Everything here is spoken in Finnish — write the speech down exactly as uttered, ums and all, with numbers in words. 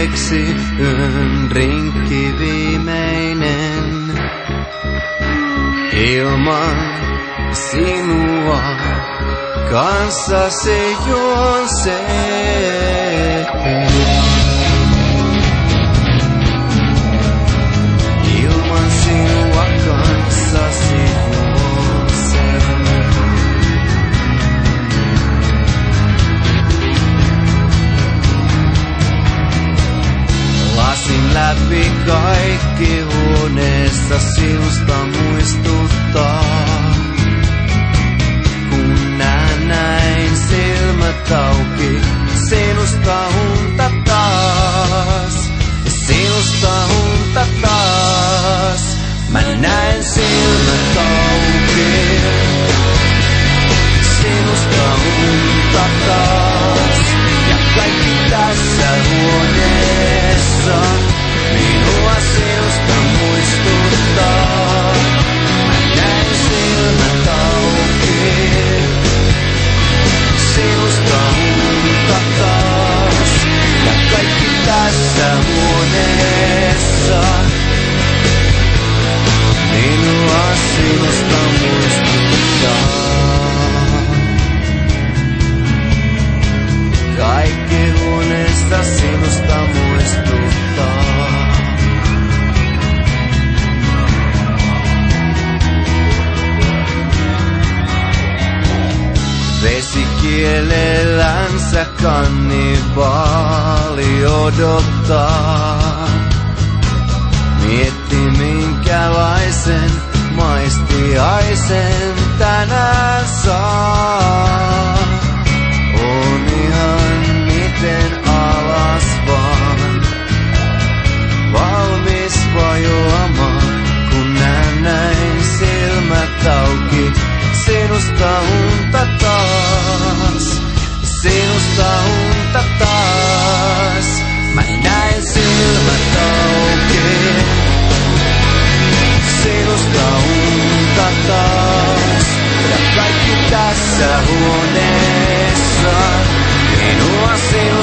hetkeksi yön drinkki viimeinen. Ilman sinua kanssasi juonsee. Ilman sinua kanssasi juonsee. Lasin läpi kaikki huoneesta sinusta muistuttaa. Kun näen näin silmät auki, sinusta unta taas. Sinusta unta taas. Mä näen silmät auki. Sinusta unta taas. Ja kaikki tässä huoneessa minua sinusta muistuttaa. Mä näen silmät auki. Sinusta unta taas. Ja kaikki tässä huoneessa minua sinusta muistuttaa. Kaikki huoneesta sinusta muistuttaa. Vesikielellänsä kannibaali odottaa. Mietti minkälaisen maistiaisen tänään saa. On ihan miten alas vaan. Valmis vajoamaan, kun näen näin silmät auki. Sinusta unta taas, sinusta unta taas. Mä näen silmät auki. Sinusta unta taas. Ja kaikki tässä huoneessa minua sinusta